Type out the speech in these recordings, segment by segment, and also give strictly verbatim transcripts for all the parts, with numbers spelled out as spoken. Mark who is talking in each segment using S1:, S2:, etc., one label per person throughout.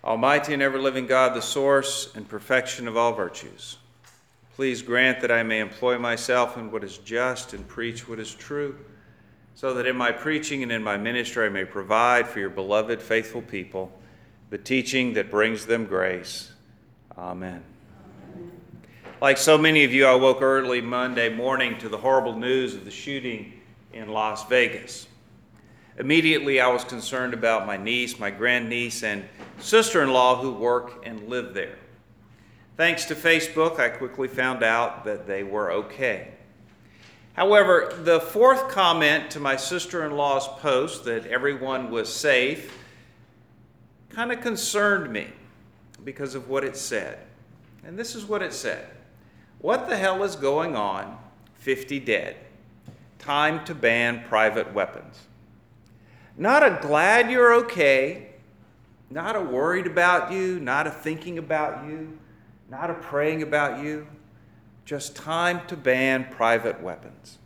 S1: Almighty and ever-living God, the source and perfection of all virtues, please grant that I may employ myself in what is just and preach what is true, so that in my preaching and in my ministry I may provide for your beloved faithful people the teaching that brings them grace. Amen. Like so many of you, I woke early Monday morning to the horrible news of the shooting in Las Vegas. Immediately, I was concerned about my niece, my grandniece, and sister-in-law who work and live there. Thanks to Facebook, I quickly found out that they were okay. However, the fourth comment to my sister-in-law's post that everyone was safe kind of concerned me because of what it said. And this is what it said. What the hell is going on? fifty dead. Time to ban private weapons. Not a glad you're okay, not a worried about you, not a thinking about you, not a praying about you, just time to ban private weapons.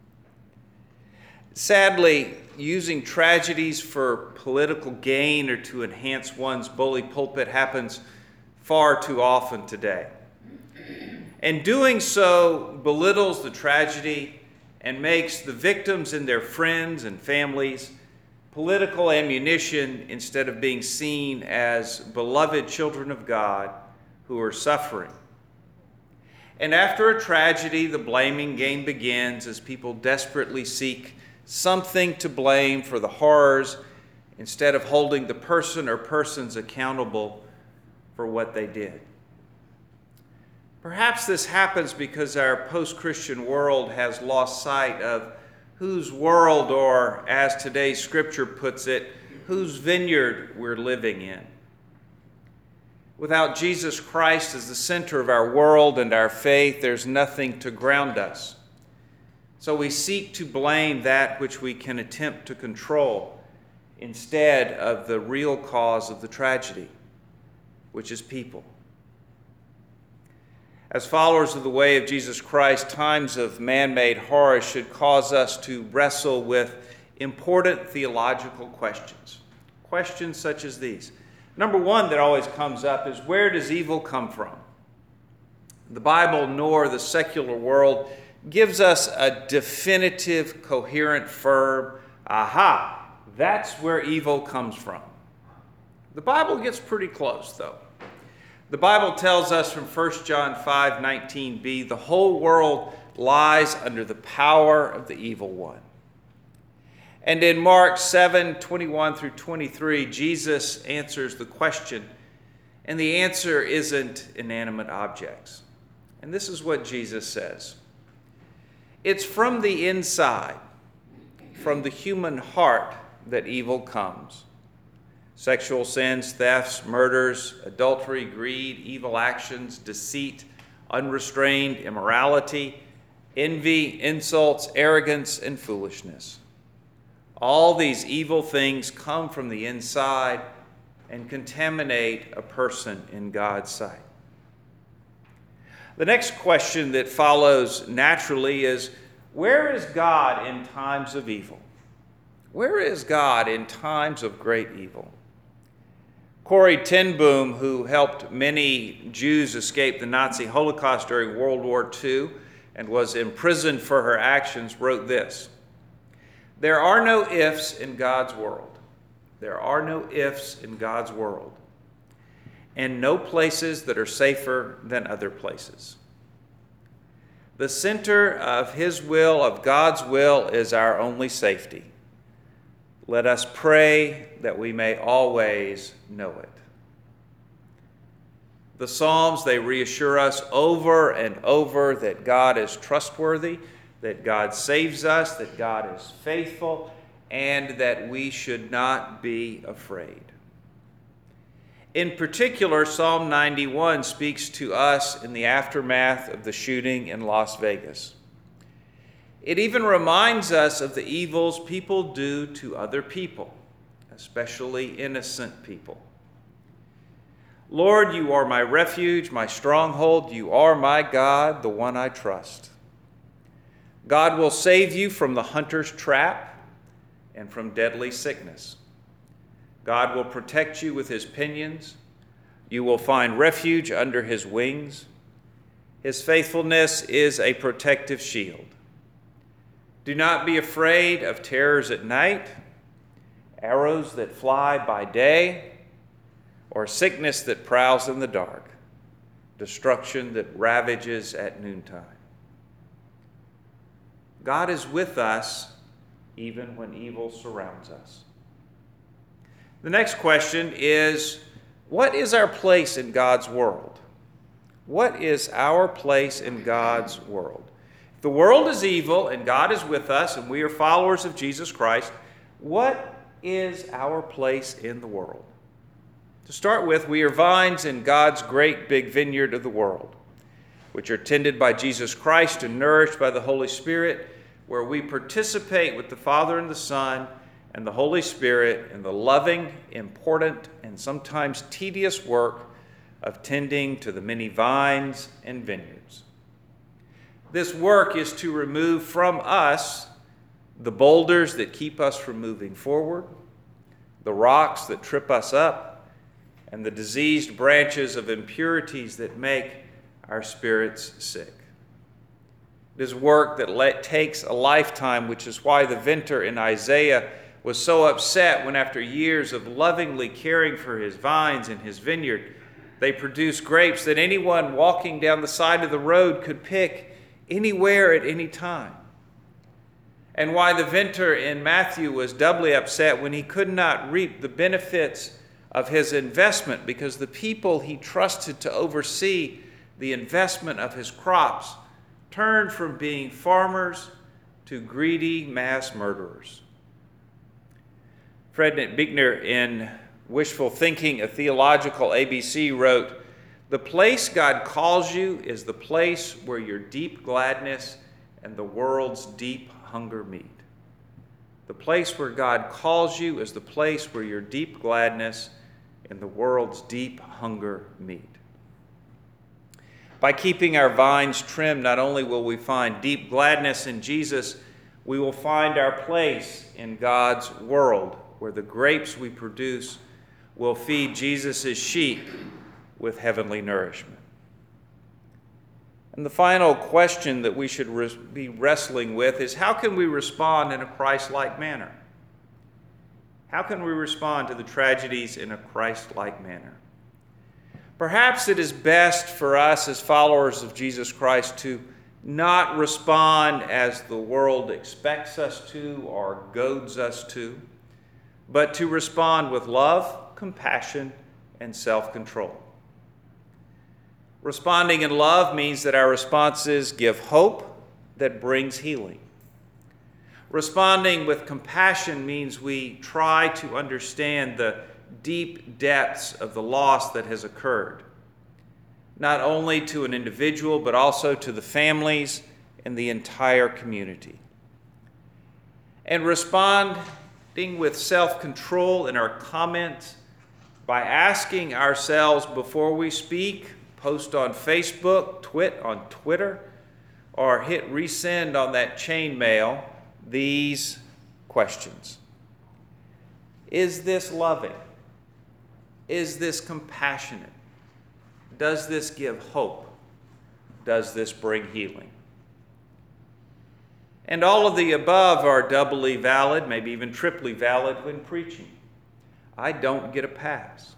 S1: Sadly, using tragedies for political gain or to enhance one's bully pulpit happens far too often today. And doing so belittles the tragedy and makes the victims and their friends and families political ammunition instead of being seen as beloved children of God who are suffering. And after a tragedy, the blaming game begins as people desperately seek something to blame for the horrors instead of holding the person or persons accountable for what they did. Perhaps this happens because our post-Christian world has lost sight of whose world, or as today's scripture puts it, whose vineyard we're living in. Without Jesus Christ as the center of our world and our faith, there's nothing to ground us. So we seek to blame that which we can attempt to control instead of the real cause of the tragedy, which is people. As followers of the way of Jesus Christ, times of man-made horror should cause us to wrestle with important theological questions. Questions such as these. Number one that always comes up is, where does evil come from? The Bible nor the secular world gives us a definitive, coherent, firm, aha, that's where evil comes from. The Bible gets pretty close, though. The Bible tells us from First John five nineteen b, the whole world lies under the power of the evil one. And in Mark seven twenty-one through twenty-three, Jesus answers the question, and the answer isn't inanimate objects. And this is what Jesus says. It's from the inside, from the human heart, that evil comes. Sexual sins, thefts, murders, adultery, greed, evil actions, deceit, unrestrained immorality, envy, insults, arrogance, and foolishness. All these evil things come from the inside and contaminate a person in God's sight. The next question that follows naturally is, where is God in times of evil? Where is God in times of great evil? Corrie ten Boom, who helped many Jews escape the Nazi Holocaust during World War Two and was imprisoned for her actions, wrote this: "There are no ifs in God's world. There are no ifs in God's world, and no places that are safer than other places. The center of His will, of God's will, is our only safety. Let us pray that we may always know it." The Psalms, they reassure us over and over that God is trustworthy, that God saves us, that God is faithful, and that we should not be afraid. In particular, Psalm ninety-one speaks to us in the aftermath of the shooting in Las Vegas. It even reminds us of the evils people do to other people, especially innocent people. Lord, you are my refuge, my stronghold. You are my God, the one I trust. God will save you from the hunter's trap and from deadly sickness. God will protect you with his pinions. You will find refuge under his wings. His faithfulness is a protective shield. Do not be afraid of terrors at night, arrows that fly by day, or sickness that prowls in the dark, destruction that ravages at noontime. God is with us even when evil surrounds us. The next question is, what is our place in God's world? What is our place in God's world? If the world is evil and God is with us and we are followers of Jesus Christ, what is our place in the world? To start with, we are vines in God's great big vineyard of the world, which are tended by Jesus Christ and nourished by the Holy Spirit, where we participate with the Father and the Son and the Holy Spirit in the loving, important, and sometimes tedious work of tending to the many vines and vineyards. This work is to remove from us the boulders that keep us from moving forward, the rocks that trip us up, and the diseased branches of impurities that make our spirits sick. It is work that let, takes a lifetime, which is why the vintner in Isaiah was so upset when, after years of lovingly caring for his vines in his vineyard, they produced grapes that anyone walking down the side of the road could pick anywhere at any time. And why the vintner in Matthew was doubly upset when he could not reap the benefits of his investment because the people he trusted to oversee the investment of his crops turned from being farmers to greedy mass murderers. Frederick Buechner, in Wishful Thinking, a Theological A B C, wrote, "The place God calls you is the place where your deep gladness and the world's deep hunger meet." The place where God calls you is the place where your deep gladness and the world's deep hunger meet. By keeping our vines trimmed, not only will we find deep gladness in Jesus, we will find our place in God's world, where the grapes we produce will feed Jesus' sheep with heavenly nourishment. And the final question that we should res- be wrestling with is, how can we respond in a Christ-like manner? How can we respond to the tragedies in a Christ-like manner? Perhaps it is best for us as followers of Jesus Christ to not respond as the world expects us to or goads us to, but to respond with love, compassion, and self-control. Responding in love means that our responses give hope that brings healing. Responding with compassion means we try to understand the deep depths of the loss that has occurred, not only to an individual, but also to the families and the entire community. And responding with self-control in our comments by asking ourselves before we speak, post on Facebook, twit on Twitter, or hit resend on that chain mail, these questions. Is this loving? Is this compassionate? Does this give hope? Does this bring healing? And all of the above are doubly valid, maybe even triply valid when preaching. I don't get a pass.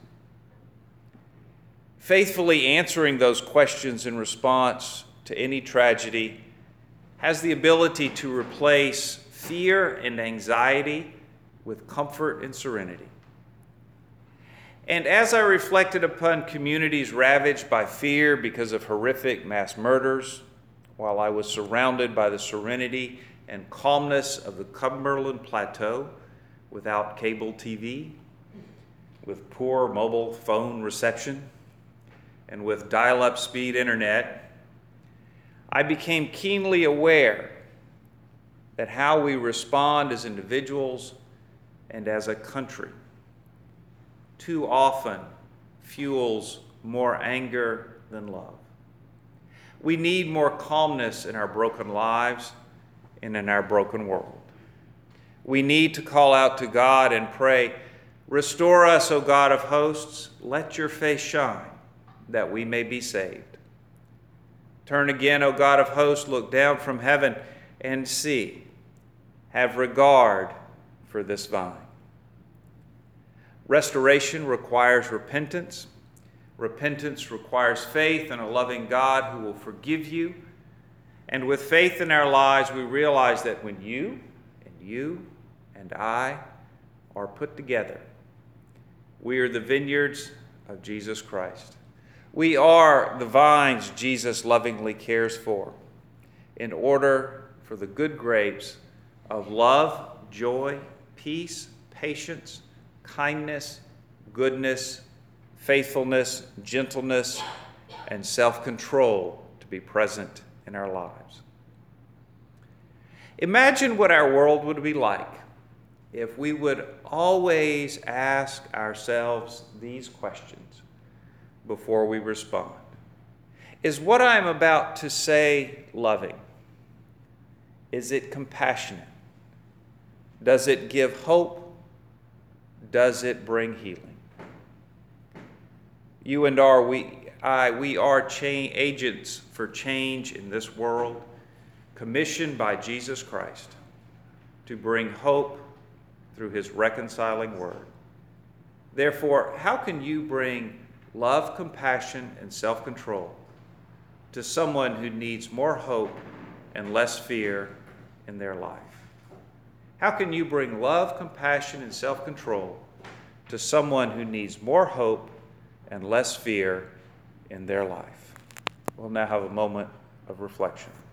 S1: Faithfully answering those questions in response to any tragedy has the ability to replace fear and anxiety with comfort and serenity. And as I reflected upon communities ravaged by fear because of horrific mass murders, while I was surrounded by the serenity and calmness of the Cumberland Plateau without cable T V, with poor mobile phone reception, and with dial-up speed internet, I became keenly aware that how we respond as individuals and as a country too often fuels more anger than love. We need more calmness in our broken lives and in our broken world. We need to call out to God and pray, Restore us, O God of hosts. Let your face shine, that we may be saved. Turn again, O God of hosts, look down from heaven and see. Have regard for this vine. Restoration requires repentance. Repentance requires faith in a loving God who will forgive you. And with faith in our lives, we realize that when you and you and I are put together, we are the vineyards of Jesus Christ. We are the vines Jesus lovingly cares for in order for the good grapes of love, joy, peace, patience, kindness, goodness, faithfulness, gentleness, and self-control to be present in our lives. Imagine what our world would be like if we would always ask ourselves these questions before we respond. Is what I'm about to say loving? Is it compassionate? Does it give hope? Does it bring healing? You and our, we, I, we are cha- agents for change in this world, commissioned by Jesus Christ to bring hope through his reconciling word. Therefore, how can you bring love, compassion, and self-control to someone who needs more hope and less fear in their life? How can you bring love, compassion, and self-control to someone who needs more hope and less fear in their life? We'll now have a moment of reflection.